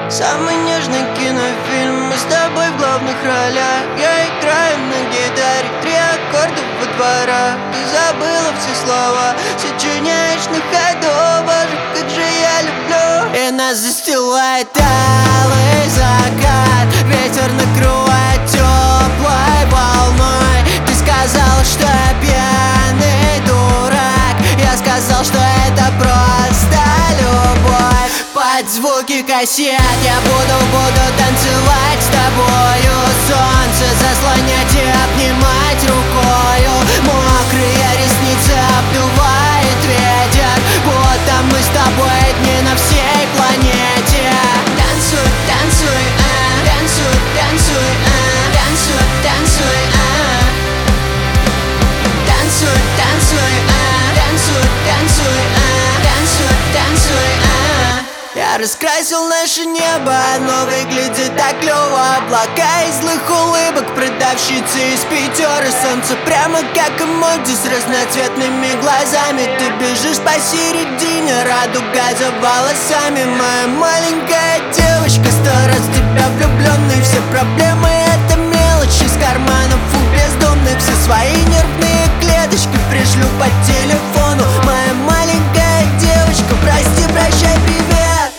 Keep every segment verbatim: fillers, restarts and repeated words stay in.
Самый нежный кинофильм, мы с тобой в главных ролях. Я играю на гитаре, три аккорда во дворах. Ты забыла все слова, сочиняешь на ходу. Боже, как же я люблю. И нас застилает алый закат, ветер накрывает теплой волной. Ты сказала, что я пьяный дурак, я сказал, что это просто любовь. Под звуки кассет я буду, буду танцевать с тобою. Солнце заслонять и обнимать рукою. Мокрые ресницы обдувает ветер, будто мы с тобой одни на всей планете. Танцуй, танцуй, а, танцуй, танцуй, а, танцуй, танцуй, а. Танцуй, танцуй, а, танцуй, танцуй, а, танцуй, танцуй, а. Я раскрасил наше небо, оно выглядит так клёво. Облака из злых улыбок, продавщицы из пятеры. Солнце прямо как эмодзи с разноцветными глазами. Ты бежишь посередине, радуга за волосами. Моя маленькая девочка, сто раз в тебя влюбленный. Все проблемы это мелочь из карманов у бездомных. Все свои нервные клеточки пришлю по телефону. Моя маленькая девочка, прости, прощай, привет.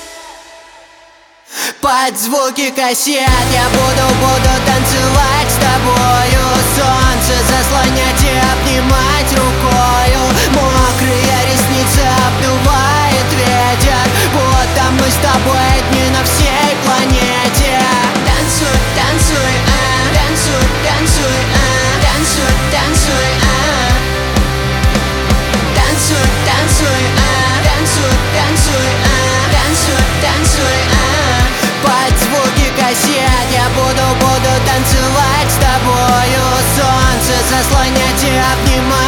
Под звуки кассет я буду, буду танцевать с тобою. Солнце заслонять и обнимать рукою. Мокрые ресницы обдувает ветер, будто мы с тобой одни на всей планете. Танцуй, танцуй, а, танцуй, танцуй, а, танцуй, танцуй, а. Танцуй, танцуй, а, танцуй, танцуй, а, танцуй, танцуй, а. Под звуки кассет я буду, буду танцевать с тобою. Солнце заслонять и обнимать